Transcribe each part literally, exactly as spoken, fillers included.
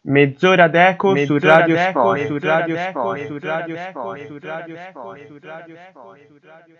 Mezz'ora d'eco su Mezz'ora Radio d'eco Sport, su su Radio Radio Sport, Sport, su mezz'ora Radio d'eco, Sport, su mezz'ora Radio d'eco, Sport, su mezz'ora Radio d'eco, Sport, su mezz'ora Radio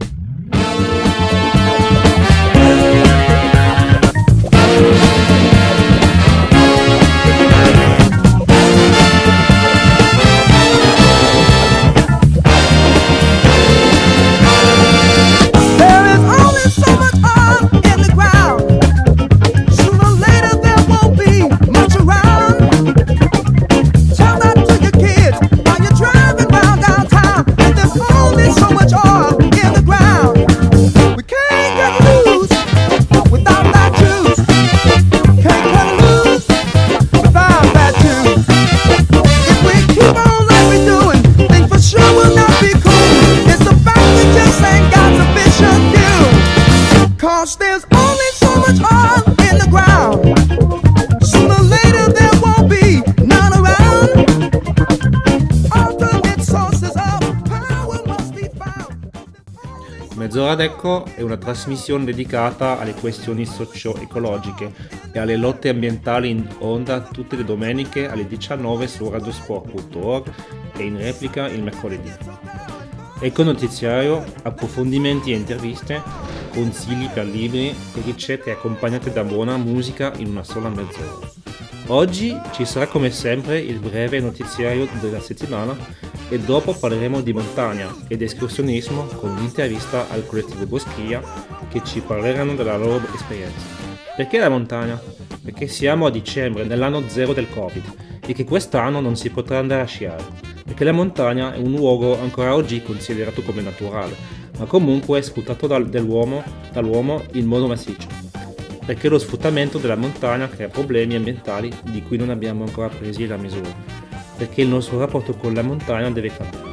There is only so much oil in the ground. Sooner or later there won't be much around. Tell that to your kids while you're driving round downtown. And there's only so much oil in the ground. We can't get loose without that juice. Can't cut loose without that juice. If we keep on like we're doing, things for sure will not be cool. It's the fact we just ain't got sufficient fuel. Cause there's only so much oil in the ground. Sooner or later there won't be none around. Alternate sources of power must be found. Mezz'ora d'Eco è una trasmissione dedicata alle questioni socio-ecologiche e alle lotte ambientali in onda tutte le domeniche alle diciannove su radiosport punto org e in replica il mercoledì. Eco notiziario, approfondimenti e interviste, consigli per libri e ricette accompagnate da buona musica in una sola mezz'ora. Oggi ci sarà come sempre il breve notiziario della settimana e dopo parleremo di montagna ed escursionismo con un'intervista al collettivo Boschia che ci parleranno della loro esperienza. Perché la montagna? Perché siamo a dicembre, nell'anno zero del Covid, e che quest'anno non si potrà andare a sciare. Perché la montagna è un luogo ancora oggi considerato come naturale, ma comunque sfruttato dal, dall'uomo, dall'uomo in modo massiccio. Perché lo sfruttamento della montagna crea problemi ambientali di cui non abbiamo ancora presi la misura. Perché il nostro rapporto con la montagna deve cambiare.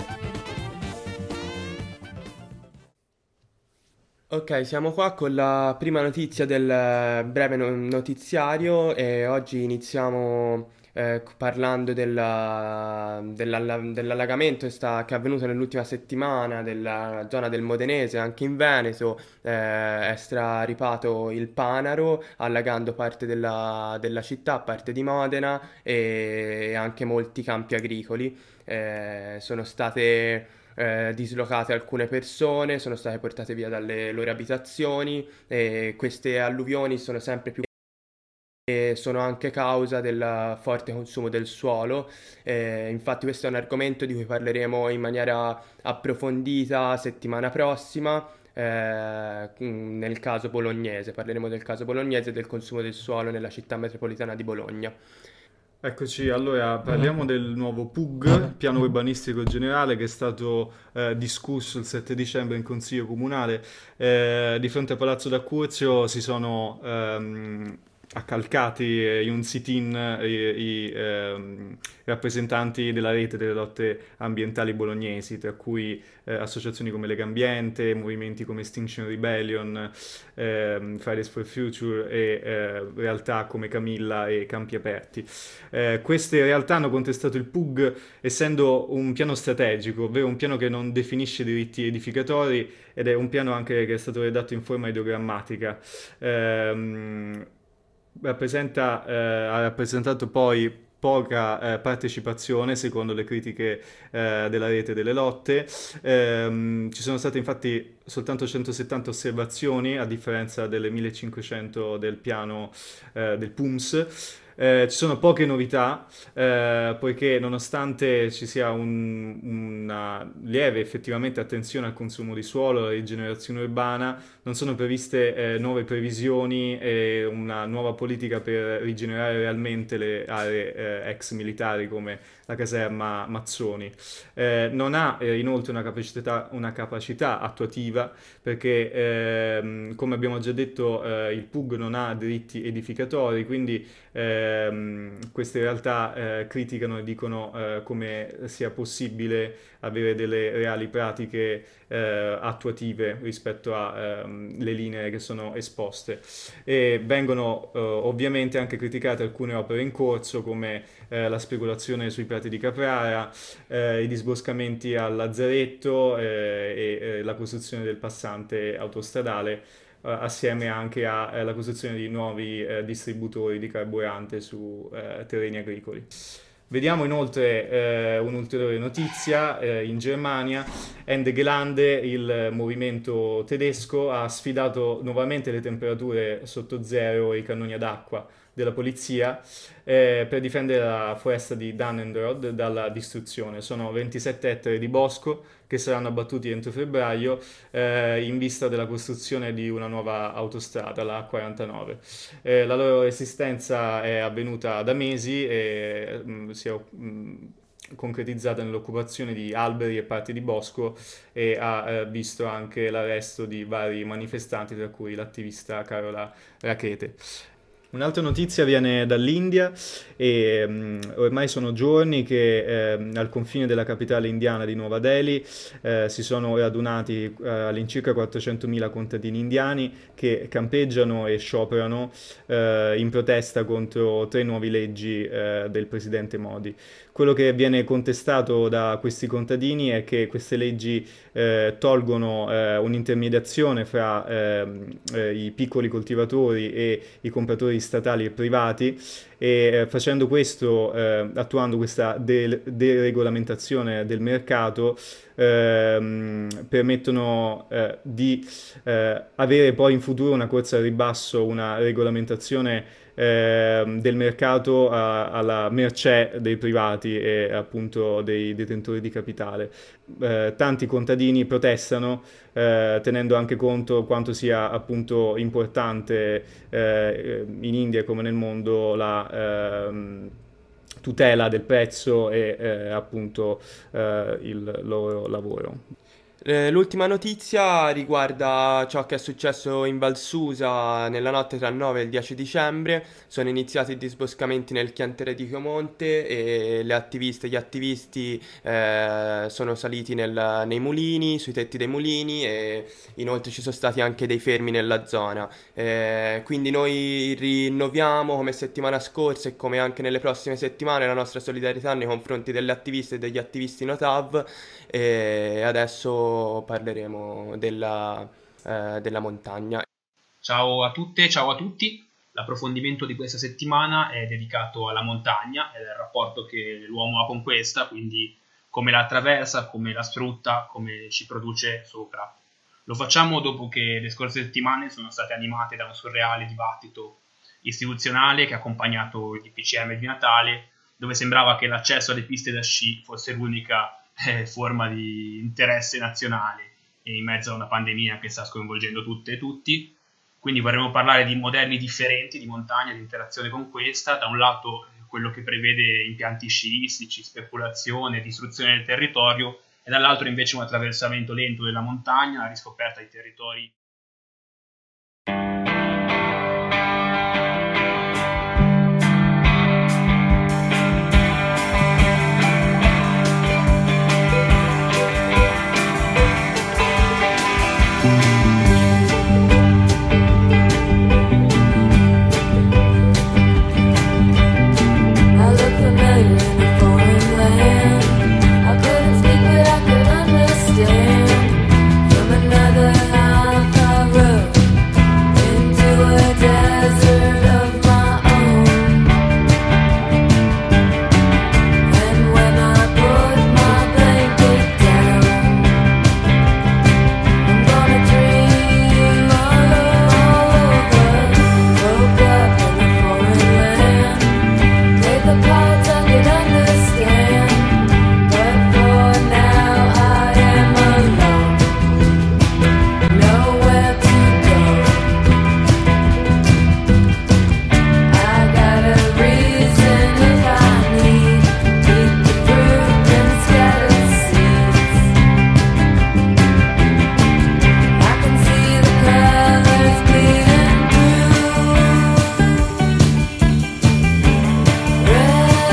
Ok, siamo qua con la prima notizia del eh, breve no- notiziario e oggi iniziamo eh, c- parlando della- dell'alla- dell'allagamento che, sta- che è avvenuto nell'ultima settimana della zona del Modenese, anche in Veneto, eh, è straripato il Panaro, allagando parte della, della città, parte di Modena e anche molti campi agricoli. Eh, sono state eh, dislocate alcune persone, sono state portate via dalle loro abitazioni e queste alluvioni sono sempre più e sono anche causa del forte consumo del suolo. Eh, infatti questo è un argomento di cui parleremo in maniera approfondita settimana prossima. eh, nel caso bolognese, parleremo del caso bolognese e del consumo del suolo nella città metropolitana di Bologna. Eccoci, allora parliamo del nuovo P U G, Piano Urbanistico Generale, che è stato eh, discusso il sette dicembre in Consiglio Comunale. Eh, di fronte a Palazzo d'Accurzio si sono ehm, accalcati eh, in un sit-in eh, i, i, ehm, rappresentanti della rete delle lotte ambientali bolognesi, tra cui eh, associazioni come Legambiente, movimenti come Extinction Rebellion, ehm, Fridays for Future e eh, realtà come Camilla e Campi Aperti. Eh, queste realtà hanno contestato il P U G essendo un piano strategico, ovvero un piano che non definisce diritti edificatori ed è un piano anche che è stato redatto in forma ideogrammatica. Ehm, rappresenta, eh, ha rappresentato poi poca eh, partecipazione secondo le critiche eh, della rete delle lotte. Ehm, ci sono state infatti soltanto centosettanta osservazioni a differenza delle millecinquecento del piano eh, del P U M S. Eh, ci sono poche novità, eh, poiché nonostante ci sia un- una lieve effettivamente attenzione al consumo di suolo, alla rigenerazione urbana, non sono previste eh, nuove previsioni e una nuova politica per rigenerare realmente le aree eh, ex militari come la caserma Mazzoni. Eh, non ha eh, inoltre una capacità, una capacità attuativa perché, ehm, come abbiamo già detto, eh, il P U G non ha diritti edificatori, quindi ehm, queste realtà eh, criticano e dicono eh, come sia possibile avere delle reali pratiche eh, attuative rispetto alle linee che sono esposte. E vengono eh, ovviamente anche criticate alcune opere in corso come eh, la speculazione sui prati di Caprara, eh, i disboscamenti al Lazzaretto eh, e eh, la costruzione del passante autostradale. assieme anche alla costruzione di nuovi eh, distributori di carburante su eh, terreni agricoli. Vediamo inoltre eh, un'ulteriore notizia. Eh, in Germania Ende Gelände, il movimento tedesco, ha sfidato nuovamente le temperature sotto zero e i cannoni ad acqua della polizia eh, per difendere la foresta di Dannenrod dalla distruzione. Sono ventisette ettari di bosco che saranno abbattuti entro febbraio eh, in vista della costruzione di una nuova autostrada, la A quarantanove. Eh, la loro resistenza è avvenuta da mesi e mh, si è mh, concretizzata nell'occupazione di alberi e parti di bosco e ha eh, visto anche l'arresto di vari manifestanti, tra cui l'attivista Carola Rackete. Un'altra notizia viene dall'India e um, ormai sono giorni che eh, al confine della capitale indiana di Nuova Delhi eh, si sono radunati eh, all'incirca quattrocentomila contadini indiani che campeggiano e scioperano eh, in protesta contro tre nuove leggi eh, del presidente Modi. Quello che viene contestato da questi contadini è che queste leggi eh, tolgono eh, un'intermediazione fra eh, eh, i piccoli coltivatori e i compratori statali e privati e eh, facendo questo, eh, attuando questa de- deregolamentazione del mercato, ehm, permettono eh, di eh, avere poi in futuro una corsa al ribasso, una regolamentazione del mercato a, alla mercé dei privati e appunto dei detentori di capitale. Eh, tanti contadini protestano eh, tenendo anche conto quanto sia appunto importante eh, in India come nel mondo la eh, tutela del prezzo e eh, appunto eh, il loro lavoro. L'ultima notizia riguarda ciò che è successo in Val Susa nella notte tra il nove e il dieci dicembre. Sono iniziati i disboscamenti nel chiantiere di Chiomonte e le attiviste e gli attivisti eh, sono saliti nel, nei mulini, sui tetti dei mulini e inoltre ci sono stati anche dei fermi nella zona. Eh, quindi noi rinnoviamo come settimana scorsa e come anche nelle prossime settimane la nostra solidarietà nei confronti delle attiviste e degli attivisti Notav e adesso parleremo della, eh, della montagna. Ciao a tutte, ciao a tutti. L'approfondimento di questa settimana è dedicato alla montagna e al rapporto che l'uomo ha con questa, quindi come la attraversa, come la sfrutta, come ci produce sopra. Lo facciamo dopo che le scorse settimane sono state animate da un surreale dibattito istituzionale che ha accompagnato il D P C M di Natale, dove sembrava che l'accesso alle piste da sci fosse l'unica eh, forma di interesse nazionale e in mezzo a una pandemia che sta sconvolgendo tutte e tutti. Quindi vorremmo parlare di modelli differenti di montagna, di interazione con questa, da un lato quello che prevede impianti sciistici, speculazione, distruzione del territorio, e dall'altro invece un attraversamento lento della montagna, la riscoperta di territori. Red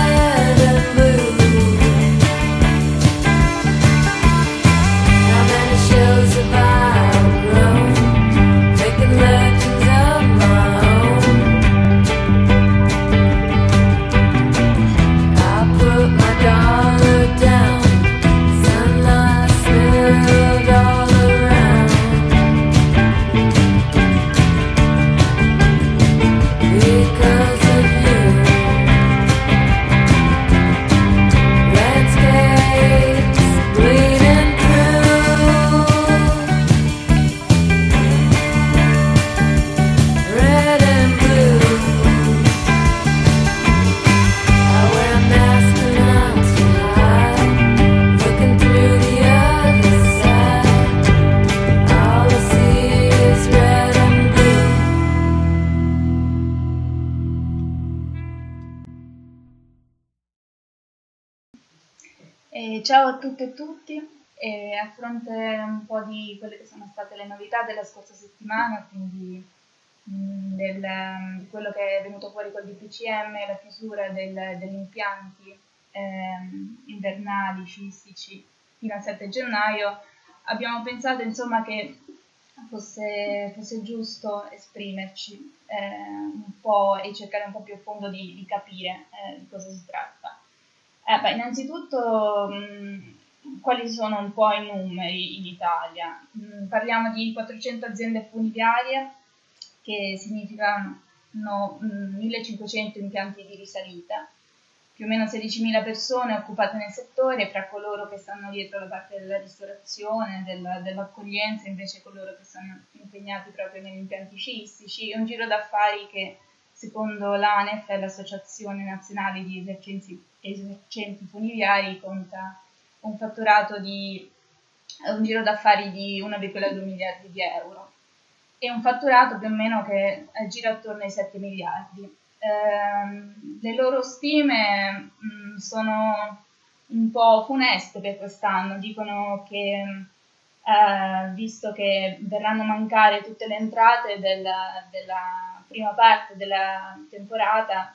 E ciao a tutte e tutti. E a fronte un po' di quelle che sono state le novità della scorsa settimana, quindi mh, del, di quello che è venuto fuori col D P C M, la chiusura del- degli impianti ehm, invernali sciistici fino al sette gennaio, abbiamo pensato insomma che fosse, fosse giusto esprimerci eh, un po' e cercare un po' più a fondo di, di capire eh, di cosa si tratta. Eh, beh, innanzitutto, mh, quali sono un po' i numeri in Italia? Mh, parliamo di quattrocento aziende funiviarie, che significano mh, millecinquecento impianti di risalita, più o meno sedicimila persone occupate nel settore, fra coloro che stanno dietro la parte della ristorazione, della- dell'accoglienza, invece coloro che sono impegnati proprio negli impianti sciistici, un giro d'affari che secondo l'ANEF, l'Associazione Nazionale di Esercenti, Esercenti Funiviari, conta un fatturato di un giro d'affari di uno virgola due miliardi di euro e un fatturato più o meno che eh, gira attorno ai sette miliardi. Ehm, le loro stime mh, sono un po' funeste per quest'anno, dicono che eh, visto che verranno a mancare tutte le entrate della, della prima parte della temporata,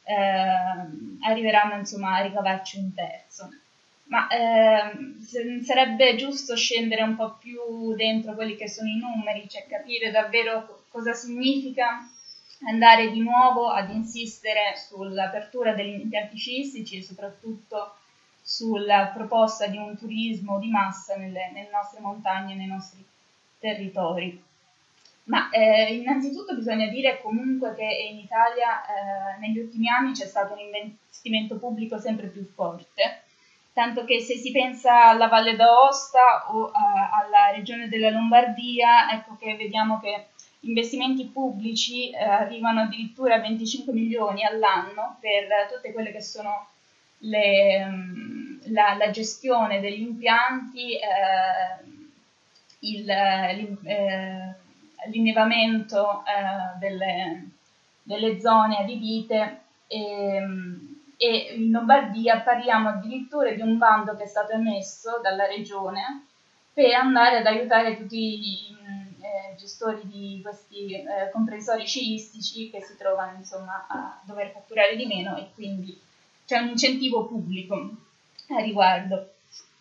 eh, arriveranno insomma a ricavarci un terzo. Ma ehm, se- sarebbe giusto scendere un po' più dentro quelli che sono i numeri, cioè capire davvero co- cosa significa andare di nuovo ad insistere sull'apertura degli impianti sciistici e soprattutto sulla proposta di un turismo di massa nelle, nelle nostre montagne, nei nostri territori. Ma eh, innanzitutto bisogna dire comunque che in Italia eh, negli ultimi anni c'è stato un investimento pubblico sempre più forte, tanto che se si pensa alla Valle d'Aosta o eh, alla regione della Lombardia, ecco che vediamo che investimenti pubblici eh, arrivano addirittura a venticinque milioni all'anno per tutte quelle che sono le, mm, la, la gestione degli impianti, eh, il, l'in- eh, l'innevamento eh, delle, delle zone adibite e, e in Lombardia parliamo addirittura di un bando che è stato emesso dalla regione per andare ad aiutare tutti i mh, eh, gestori di questi eh, comprensori sciistici che si trovano insomma a dover fatturare di meno e quindi c'è un incentivo pubblico a riguardo.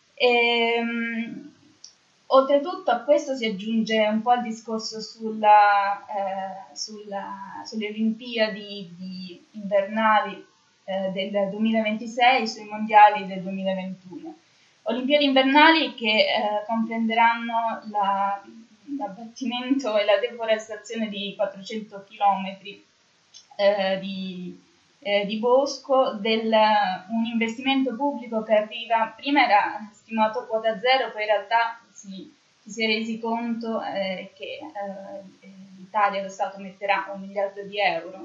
Ehm, Oltretutto a questo si aggiunge un po' il discorso sulla, eh, sulla- sulle Olimpiadi di- invernali eh, del duemilaventisei, sui mondiali del duemilaventuno. Olimpiadi invernali che eh, comprenderanno la- l'abbattimento e la deforestazione di quattrocento chilometri eh, di, eh, di bosco, del, un investimento pubblico che arriva, prima era stimato a quota zero, poi in realtà si, ci si è resi conto eh, che eh, l'Italia, lo Stato metterà un miliardo di euro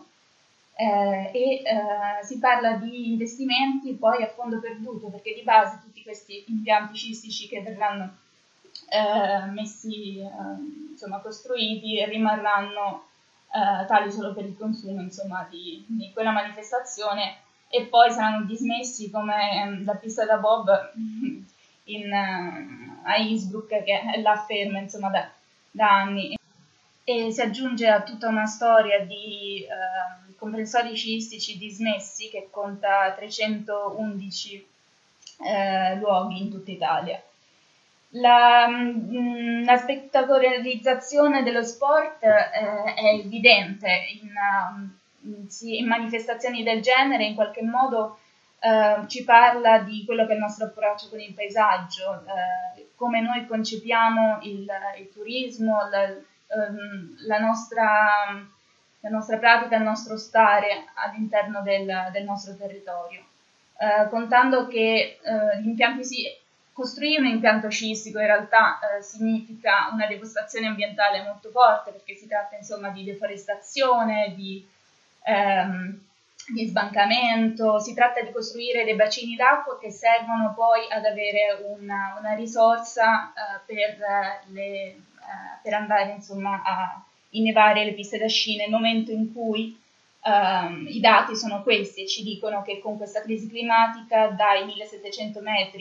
eh, e eh, si parla di investimenti poi a fondo perduto, perché di base tutti questi impianti sciistici che verranno eh, messi, eh, insomma, costruiti rimarranno eh, tali solo per il consumo, insomma, di, di quella manifestazione e poi saranno dismessi come ehm, la pista da bob in, eh, a Innsbruck che è là ferma, insomma, da, da anni. E si aggiunge a tutta una storia di eh, comprensori sciistici dismessi che conta trecentoundici eh, luoghi in tutta Italia. La, mh, la spettacolarizzazione dello sport eh, è evidente in, um, sì, in manifestazioni del genere, in qualche modo eh, ci parla di quello che è il nostro approccio con il paesaggio, eh, come noi concepiamo il, il turismo, la, ehm, la, nostra, la nostra pratica, il nostro stare all'interno del, del nostro territorio. Eh, contando che eh, gli impianti si costruire un impianto sciistico in realtà eh, significa una devastazione ambientale molto forte, perché si tratta insomma di deforestazione, di, ehm, di sbancamento, si tratta di costruire dei bacini d'acqua che servono poi ad avere una, una risorsa eh, per, le, eh, per andare insomma a innevare le piste da sci nel momento in cui Um, i dati sono questi e ci dicono che con questa crisi climatica dai millesettecento metri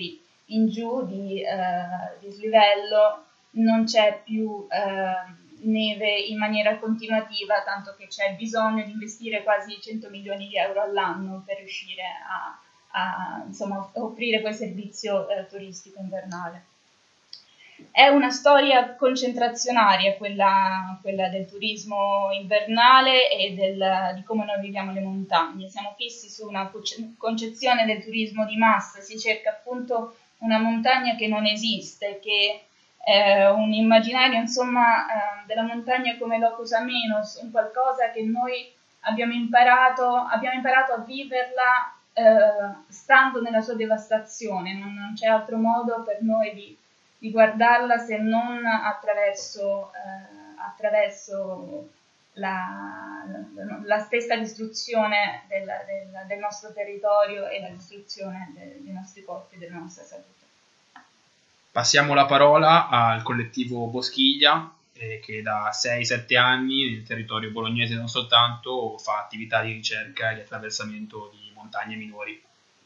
in giù di eh, dislivello non c'è più eh, neve in maniera continuativa, tanto che c'è bisogno di investire quasi cento milioni di euro all'anno per riuscire a, a insomma, offrire quel servizio eh, turistico invernale. È una storia concentrazionaria quella, quella del turismo invernale e del, di come noi viviamo le montagne. Siamo fissi su una concezione del turismo di massa, si cerca appunto una montagna che non esiste, che è un immaginario insomma eh, della montagna come locus amenus, un qualcosa che noi abbiamo imparato, abbiamo imparato a viverla eh, stando nella sua devastazione, non, non c'è altro modo per noi di di guardarla se non attraverso, eh, attraverso la, la stessa distruzione del, del, del nostro territorio e la distruzione de, dei nostri corpi e della nostra salute. Passiamo la parola al collettivo Boschiglia, eh, che da sei sette anni nel territorio bolognese non soltanto fa attività di ricerca e di attraversamento di montagne minori.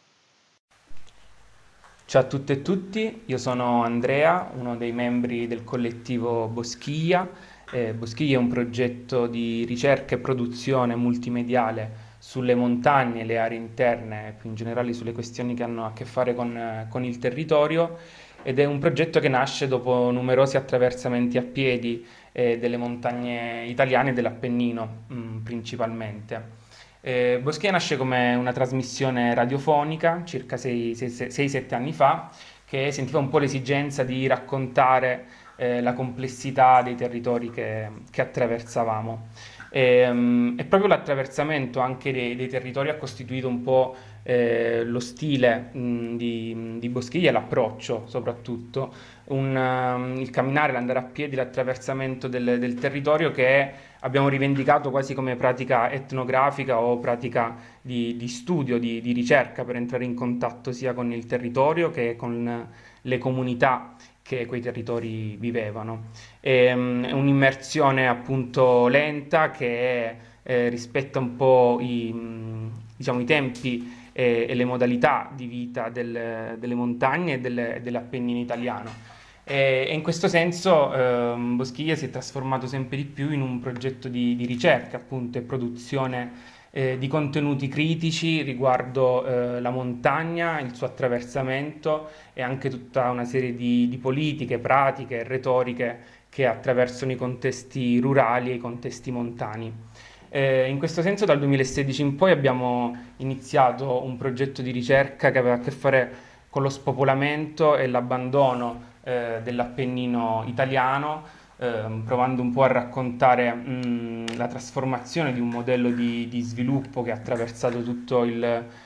Ciao a tutte e tutti, io sono Andrea, uno dei membri del collettivo Boschiglia. Eh, Boschiglia è un progetto di ricerca e produzione multimediale sulle montagne, le aree interne e più in generale sulle questioni che hanno a che fare con, eh, con il territorio, ed è un progetto che nasce dopo numerosi attraversamenti a piedi eh, delle montagne italiane e dell'Appennino mh, principalmente. Eh, Boschiglia nasce come una trasmissione radiofonica circa sei sette anni fa, che sentiva un po' l'esigenza di raccontare eh, la complessità dei territori che, che attraversavamo. E, um, e proprio l'attraversamento anche dei, dei territori ha costituito un po' eh, lo stile mh, di, di Boschiglia, l'approccio soprattutto, un, um, il camminare, l'andare a piedi, l'attraversamento del, del territorio che abbiamo rivendicato quasi come pratica etnografica o pratica di, di studio, di, di ricerca, per entrare in contatto sia con il territorio che con le comunità che quei territori vivevano. È, um, è un'immersione appunto lenta che eh, rispetta un po' i, diciamo, i tempi e, e le modalità di vita del, delle montagne e del, dell'Appennino italiano. E in questo senso eh, Boschiglia si è trasformato sempre di più in un progetto di, di ricerca appunto e produzione eh, di contenuti critici riguardo eh, la montagna, il suo attraversamento e anche tutta una serie di, di politiche, pratiche e retoriche che attraversano i contesti rurali e i contesti montani. Eh, in questo senso dal duemilasedici in poi abbiamo iniziato un progetto di ricerca che aveva a che fare con lo spopolamento e l'abbandono eh, dell'Appennino italiano, eh, provando un po' a raccontare mh, la trasformazione di un modello di, di sviluppo che ha attraversato tutto il,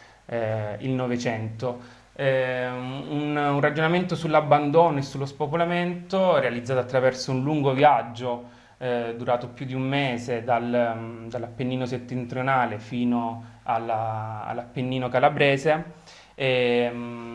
eh, il Novecento. Eh, un, un ragionamento sull'abbandono e sullo spopolamento realizzato attraverso un lungo viaggio eh, durato più di un mese dal, dall'Appennino settentrionale fino alla, all'Appennino calabrese, E,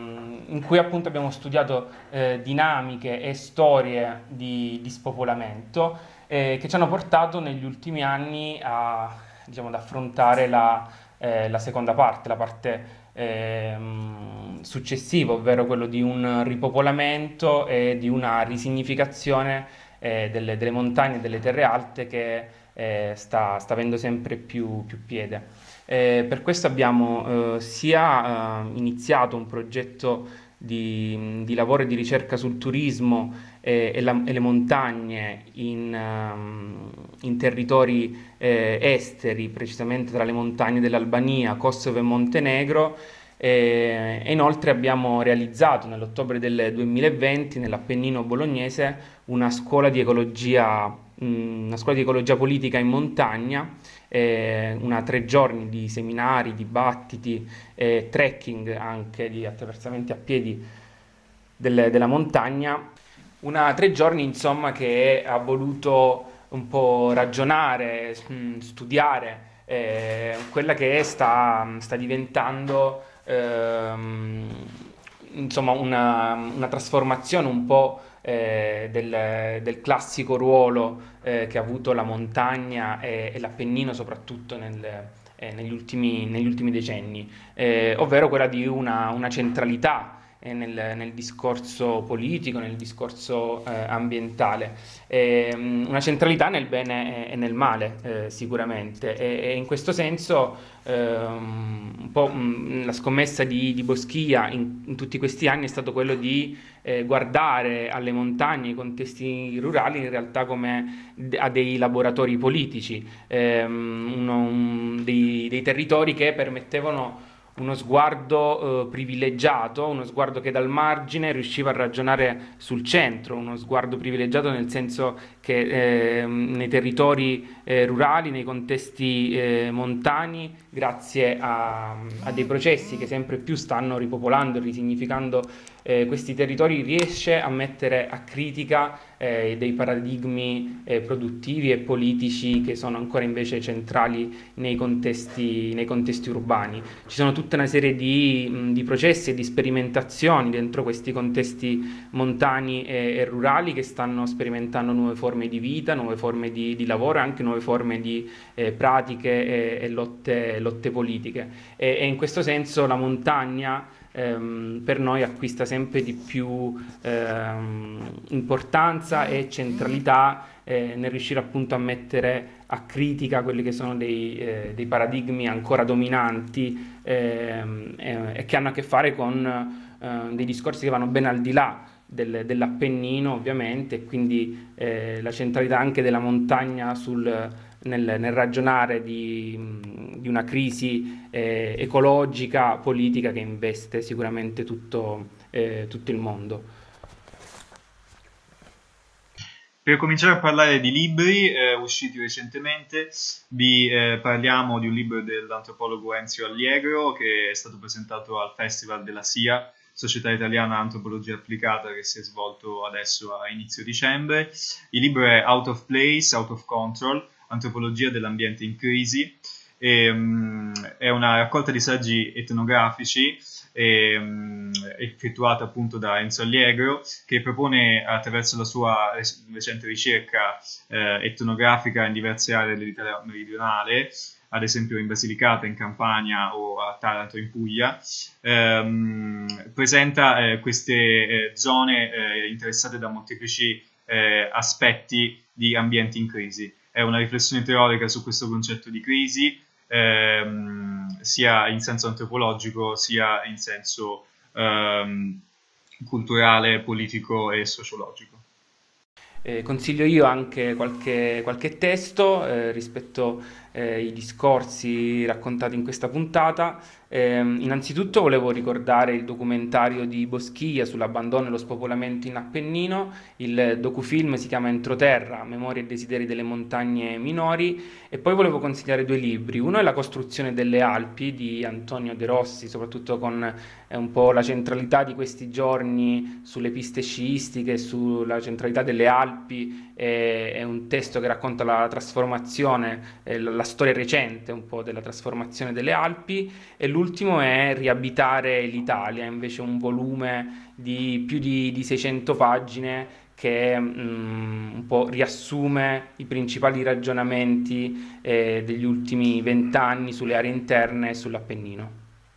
in cui appunto abbiamo studiato eh, dinamiche e storie di, di spopolamento eh, che ci hanno portato negli ultimi anni a, diciamo, ad affrontare la, eh, la seconda parte, la parte eh, successiva, ovvero quello di un ripopolamento e di una risignificazione eh, delle, delle montagne e delle terre alte che eh, sta, sta avendo sempre più, più piede. Eh, per questo abbiamo eh, sia eh, iniziato un progetto di, di lavoro e di ricerca sul turismo eh, e, la, e le montagne in, um, in territori eh, esteri, precisamente tra le montagne dell'Albania, Kosovo e Montenegro, eh, e inoltre abbiamo realizzato nell'ottobre del duemilaventi nell'Appennino bolognese una scuola di ecologia, mh, una scuola di ecologia politica in montagna, Eh, una tre giorni di seminari, dibattiti, eh, trekking anche di attraversamenti a piedi del, della montagna, una tre giorni insomma che ha voluto un po' ragionare, mh, studiare eh, quella che sta, sta diventando ehm, insomma una, una trasformazione un po' Eh, del, del classico ruolo eh, che ha avuto la montagna e, e l'Appennino soprattutto nel, eh, negli ultimi, negli ultimi decenni, eh, ovvero quella di una, una centralità eh, nel, nel discorso politico, nel discorso eh, ambientale. E, mh, una centralità nel bene e, e nel male, eh, sicuramente. E, e in questo senso ehm, un po' mh, la scommessa di, di Boschia in, in tutti questi anni è stato quello di eh, guardare alle montagne, ai contesti rurali in realtà come d- a dei laboratori politici, ehm, uno, un- dei, dei territori che permettevano uno sguardo eh, privilegiato, uno sguardo che dal margine riusciva a ragionare sul centro, uno sguardo privilegiato nel senso che eh, nei territori eh, rurali, nei contesti eh, montani, grazie a, a dei processi che sempre più stanno ripopolando e risignificando eh, questi territori, riesce a mettere a critica eh, dei paradigmi eh, produttivi e politici che sono ancora invece centrali nei contesti, nei contesti urbani. Ci sono tutta una serie di, mh, di processi e di sperimentazioni dentro questi contesti montani e, e rurali che stanno sperimentando nuove forme di vita, nuove forme di, di lavoro e anche nuove forme di eh, pratiche e, e lotte, lotte politiche. E, e in questo senso la montagna ehm, per noi acquista sempre di più ehm, importanza e centralità eh, nel riuscire appunto a mettere a critica quelli che sono dei, eh, dei paradigmi ancora dominanti ehm, e, e che hanno a che fare con eh, dei discorsi che vanno ben al di là del- dell'Appennino ovviamente, e quindi eh, la centralità anche della montagna sul, nel, nel ragionare di, di una crisi eh, ecologica, politica che investe sicuramente tutto, eh, tutto il mondo. Per cominciare a parlare di libri eh, usciti recentemente, vi eh, parliamo di un libro dell'antropologo Enzio Allegro che è stato presentato al Festival della S I A, Società Italiana Antropologia Applicata, che si è svolto adesso a inizio dicembre. Il libro è Out of Place, Out of Control, Antropologia dell'ambiente in crisi. E, um, è una raccolta di saggi etnografici e, um, effettuata appunto da Enzo Allegro, che propone attraverso la sua recente ricerca eh, etnografica in diverse aree dell'Italia meridionale, ad esempio in Basilicata, in Campania o a Taranto, in Puglia, ehm, presenta eh, queste eh, zone eh, interessate da molteplici eh, aspetti di ambienti in crisi. È una riflessione teorica su questo concetto di crisi, ehm, sia in senso antropologico sia in senso ehm, culturale, politico e sociologico. Eh, consiglio io anche qualche, qualche testo eh, rispetto eh, ai discorsi raccontati in questa puntata. Eh, innanzitutto volevo ricordare il documentario di Boschia sull'abbandono e lo spopolamento in Appennino. Il docufilm si chiama Entroterra, Memorie e desideri delle montagne minori. E poi volevo consigliare due libri. Uno è La costruzione delle Alpi di Antonio De Rossi, soprattutto con eh, un po' la centralità di questi giorni sulle piste sciistiche, sulla centralità delle Alpi. È, è un testo che racconta la trasformazione, eh, la, la storia recente un po' della trasformazione delle Alpi. E l'ultimo è Riabitare l'Italia, invece un volume di più di, di seicento pagine che mm, un po' riassume i principali ragionamenti eh, degli ultimi vent'anni sulle aree interne e sull'Appennino.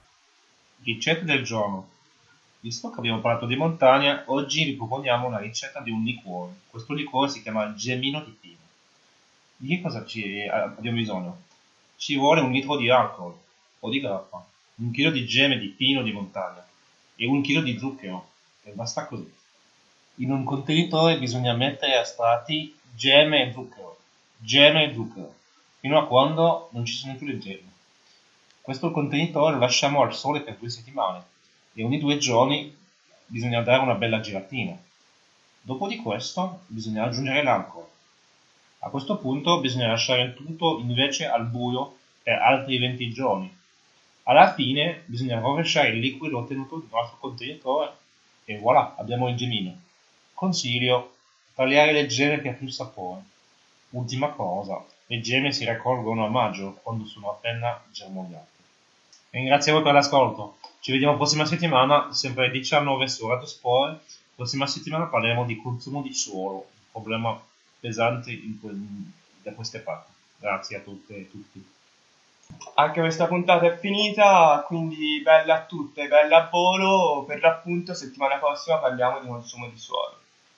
Ricette del giorno. Visto che abbiamo parlato di montagna, oggi vi proponiamo una ricetta di un liquore. Questo liquore si chiama Gemino di Pino. Di che cosa ci abbiamo bisogno? Ci vuole un litro di alcol o di grappa, un chilo di gemme di pino di montagna e un chilo di zucchero, e basta così. In un contenitore bisogna mettere a strati gemme e zucchero, gemme e zucchero, fino a quando non ci sono più le gemme. Questo contenitore lo lasciamo al sole per due settimane e ogni due giorni bisogna dare una bella giratina. Dopo di questo bisogna aggiungere l'alcol. A questo punto bisogna lasciare il tutto invece al buio per altri venti giorni. Alla fine bisogna rovesciare il liquido ottenuto in un altro contenitore e voilà, abbiamo il gemino. Consiglio: tagliare le gemme per più sapore. Ultima cosa, le gemme si raccolgono a maggio, quando sono appena germogliate. Ringrazio voi per l'ascolto. Ci vediamo la prossima settimana, sempre alle diciannove su Radio Spore. Prossima settimana parleremo di consumo di suolo, un problema pesante in que- da queste parti. Grazie a tutte e tutti. Anche questa puntata è finita, quindi bella a tutte, bella a volo. Per l'appunto, settimana prossima parliamo di consumo di suolo.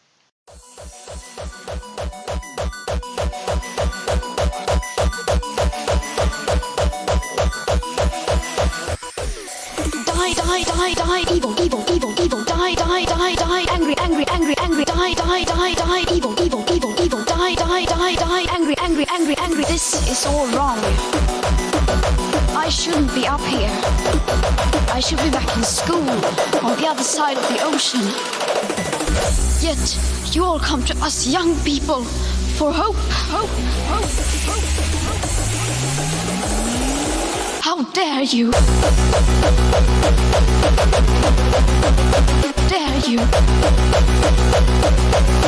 Die, die, die, die, evil, evil, evil, evil, die, die, die, die, angry, angry, angry, angry, die, die, die, die, evil, evil, evil, evil, die, die, die, die, angry, angry, angry, angry. This is all wrong. I shouldn't be up here. I should be back in school, on the other side of the ocean. Yet, you all come to us young people for hope, hope, hope, hope. How dare you? Dare you?